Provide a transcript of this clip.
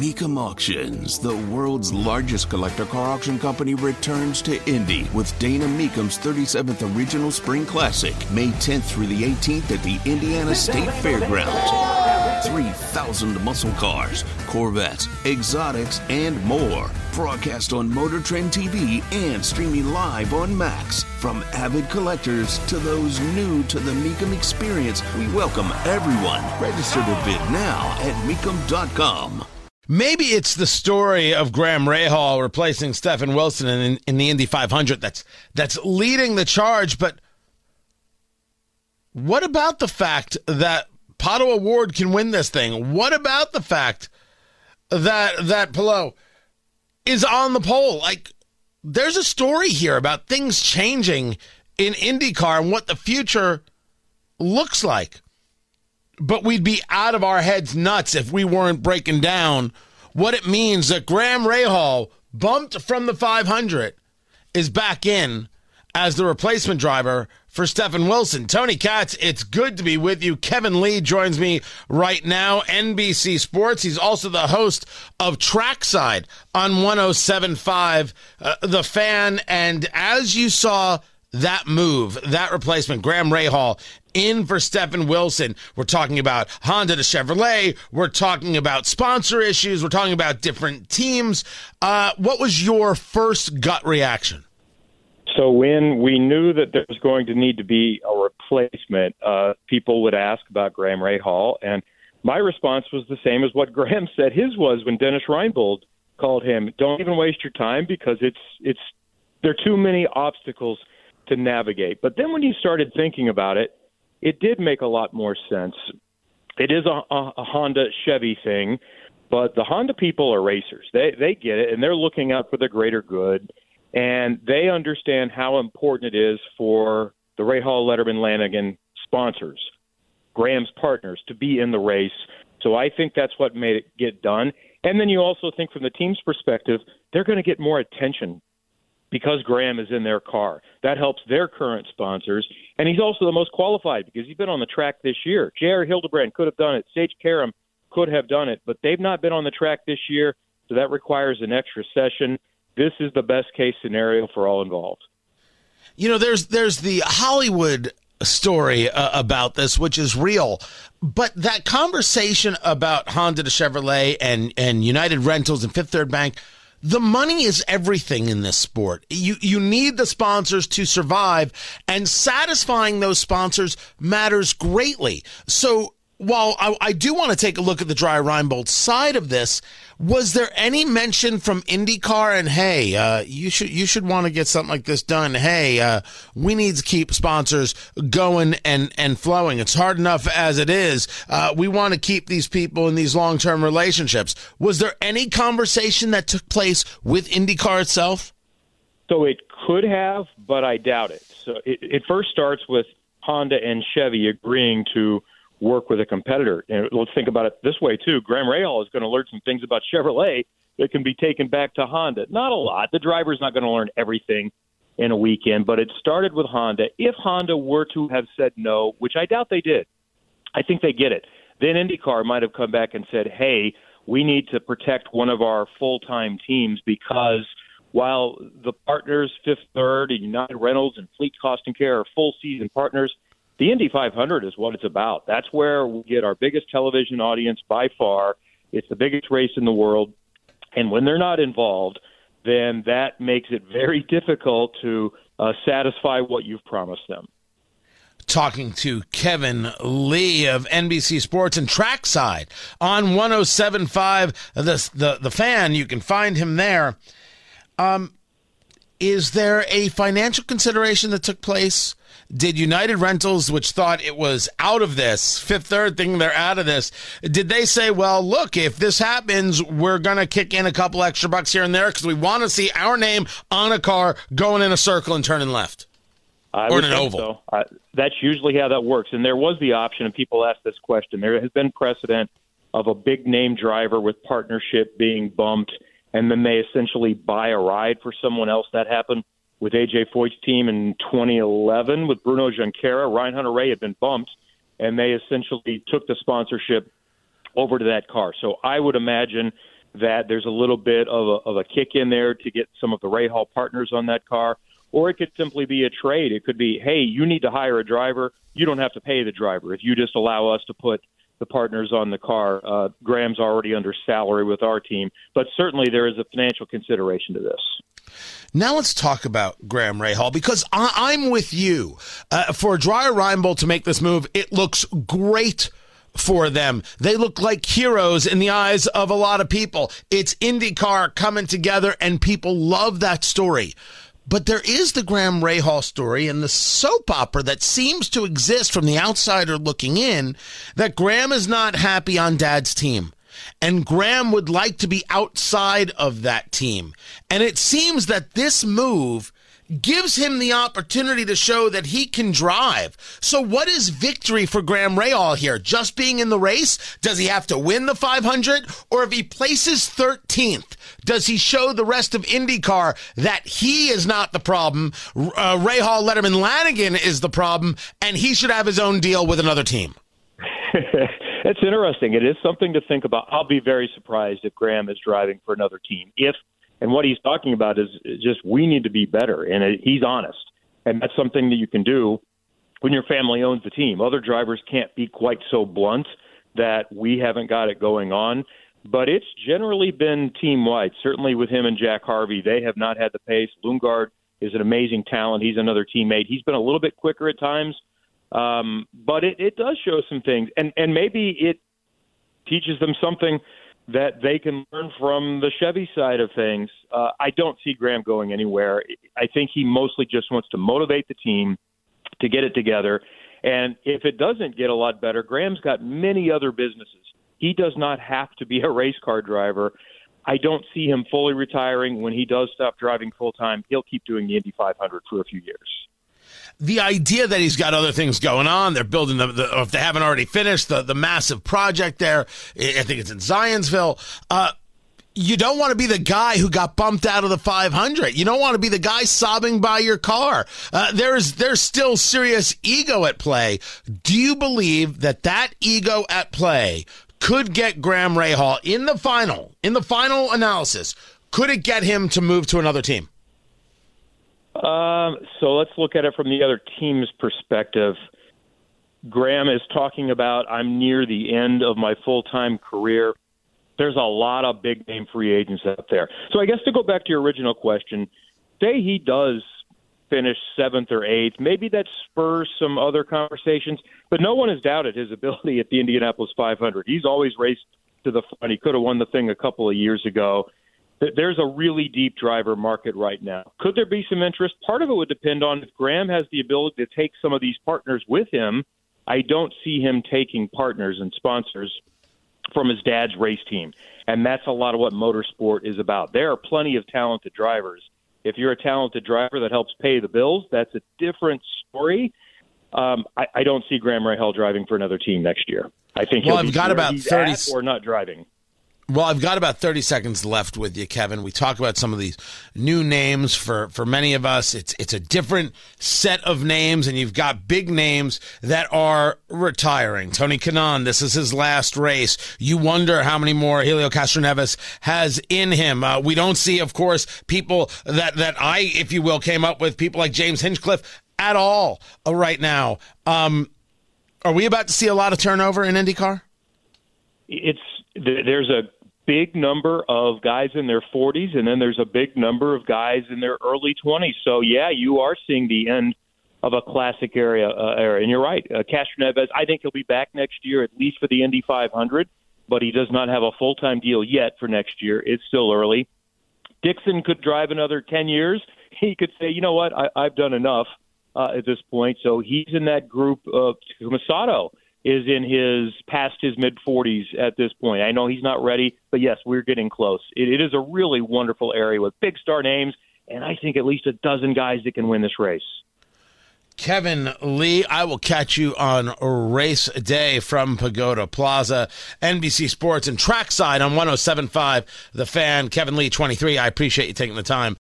Mecum Auctions, the world's largest collector car auction company, returns to Indy with Dana Mecum's 37th Regional Spring Classic, May 10th through the 18th at the Indiana State Fairgrounds. 3,000 muscle cars, Corvettes, exotics, and more. Broadcast on Motor Trend TV and streaming live on Max. From avid collectors to those new to the Mecum experience, we welcome everyone. Register to bid now at Mecum.com. Maybe it's the story of Graham Rahal replacing Stephen Wilson in the Indy 500 that's leading the charge, but what about the fact that Pato O'Ward can win this thing? What about the fact that Palou is on the pole? Like, there's a story here about things changing in IndyCar and what the future looks like. But we'd be out of our heads nuts if we weren't breaking down what it means that Graham Rahal, bumped from the 500, is back in as the replacement driver for Stephen Wilson. Tony Katz, it's good to be with you. Kevin Lee joins me right now, NBC Sports. He's also the host of Trackside on 107.5, The Fan. And as you saw that move, that replacement, Graham Rahal, in for Stephen Wilson, we're talking about Honda to Chevrolet. We're talking about sponsor issues. We're talking about different teams. What was your first gut reaction? So when we knew that there was going to need to be a replacement, people would ask about Graham Rahal, and my response was the same as what Graham said his was when Dennis Reinbold called him. Don't even waste your time because there are too many obstacles to navigate. But then when you started thinking about it, it did make a lot more sense. It is a Honda Chevy thing, but the Honda people are racers. They get it, and they're looking out for the greater good. And they understand how important it is for the Rahal, Letterman, Lanigan sponsors, Graham's partners, to be in the race. So I think that's what made it get done. And then you also think from the team's perspective, they're going to get more attention because Graham is in their car. That helps their current sponsors. And he's also the most qualified because he's been on the track this year. J.R. Hildebrand could have done it. Sage Karam could have done it. But they've not been on the track this year, so that requires an extra session. This is the best case scenario for all involved. You know, there's the Hollywood story about this, which is real. But that conversation about Honda to Chevrolet and United Rentals and Fifth Third Bank, the money is everything in this sport. You need the sponsors to survive, and satisfying those sponsors matters greatly. So while I do want to take a look at the Dry Reinbold side of this, was there any mention from IndyCar and, hey, you should want to get something like this done? Hey, we need to keep sponsors going and flowing. It's hard enough as it is. We want to keep these people in these long-term relationships. Was there any conversation that took place with IndyCar itself? So it could have, but I doubt it. So it first starts with Honda and Chevy agreeing to work with a competitor. And let's think about it this way, too. Graham Rahal is going to learn some things about Chevrolet that can be taken back to Honda. Not a lot. The driver's not going to learn everything in a weekend, but it started with Honda. If Honda were to have said no, which I doubt they did, I think they get it. Then IndyCar might have come back and said, hey, we need to protect one of our full-time teams because while the partners, Fifth Third and United Rentals and Fleet Cost and Care are full-season partners, the Indy 500 is what it's about. That's where we get our biggest television audience by far. It's the biggest race in the world. And when they're not involved, then that makes it very difficult to satisfy what you've promised them. Talking to Kevin Lee of NBC Sports and Trackside on 107.5, the Fan. You can find him there. Is there a financial consideration that took place? Did United Rentals, which thought it was out of this, Fifth Third thinking they're out of this, did they say, well, look, if this happens, we're going to kick in a couple extra bucks here and there because we want to see our name on a car going in a circle and turning left? Or in an oval? So. That's usually how that works. And there was the option, and people ask this question. There has been precedent of a big-name driver with partnership being bumped, and then they essentially buy a ride for someone else. That happened with A.J. Foyt's team in 2011 with Bruno Junqueira. Ryan Hunter-Reay had been bumped, and they essentially took the sponsorship over to that car. So I would imagine that there's a little bit of a kick in there to get some of the Rahal partners on that car, or it could simply be a trade. It could be, hey, you need to hire a driver. You don't have to pay the driver. If you just allow us to put the partners on the car, Graham's already under salary with our team. But certainly there is a financial consideration to this. Now let's talk about Graham Rahal, because I'm with you. For Dreyer Reinbold to make this move, it looks great for them. They look like heroes in the eyes of a lot of people. It's IndyCar coming together, and people love that story. But there is the Graham Rahal story and the soap opera that seems to exist from the outsider looking in, that Graham is not happy on Dad's team. And Graham would like to be outside of that team. And it seems that this move gives him the opportunity to show that he can drive. So what is victory for Graham Rahal here? Just being in the race? Does he have to win the 500? Or if he places 13th, does he show the rest of IndyCar that he is not the problem? Rahal, Letterman, Lanigan is the problem, and he should have his own deal with another team. It's interesting. It is something to think about. I'll be very surprised if Graham is driving for another team. And what he's talking about is just we need to be better, and he's honest. And that's something that you can do when your family owns the team. Other drivers can't be quite so blunt that we haven't got it going on, but it's generally been team-wide. Certainly with him and Jack Harvey, they have not had the pace. Lundgaard is an amazing talent. He's another teammate. He's been a little bit quicker at times, but it does show some things, and maybe it teaches them something that they can learn from the Chevy side of things. I don't see Graham going anywhere. I think he mostly just wants to motivate the team to get it together. And if it doesn't get a lot better, Graham's got many other businesses. He does not have to be a race car driver. I don't see him fully retiring. When he does stop driving full-time, he'll keep doing the Indy 500 for a few years. The idea that he's got other things going on, they're building if they haven't already finished, the massive project there, I think it's in Zionsville. You don't want to be the guy who got bumped out of the 500. You don't want to be the guy sobbing by your car. There's still serious ego at play. Do you believe that ego at play could get Graham Rahal in the final analysis? Could it get him to move to another team? So let's look at it from the other team's perspective. Graham is talking about, I'm near the end of my full-time career. There's a lot of big-name free agents out there. So I guess to go back to your original question, say he does finish 7th or 8th, maybe that spurs some other conversations, but no one has doubted his ability at the Indianapolis 500. He's always raced to the front. He could have won the thing a couple of years ago. There's a really deep driver market right now. Could there be some interest? Part of it would depend on if Graham has the ability to take some of these partners with him. I don't see him taking partners and sponsors from his dad's race team, and that's a lot of what motorsport is about. There are plenty of talented drivers. If you're a talented driver that helps pay the bills, that's a different story. I don't see Graham Rahal driving for another team next year. I think he'll I've got about 30 or not driving. Well, I've got about 30 seconds left with you, Kevin. We talk about some of these new names for many of us. It's a different set of names, and you've got big names that are retiring. Tony Kanaan, this is his last race. You wonder how many more Helio Castroneves has in him. We don't see, of course, people that I, if you will, came up with, people like James Hinchcliffe at all right now. Are we about to see a lot of turnover in IndyCar? There's a big number of guys in their 40s, and then there's a big number of guys in their early 20s. So, yeah, you are seeing the end of a classic era. And you're right. Castroneves, I think he'll be back next year, at least for the Indy 500, but he does not have a full-time deal yet for next year. It's still early. Dixon could drive another 10 years. He could say, you know what, I've done enough at this point. So he's in that group of Masato is past his mid-40s at this point. I know he's not ready, but yes, we're getting close. It is a really wonderful area with big star names, and I think at least a dozen guys that can win this race. Kevin Lee, I will catch you on race day from Pagoda Plaza, NBC Sports and Trackside on 107.5 The Fan. Kevin Lee, 23. I appreciate you taking the time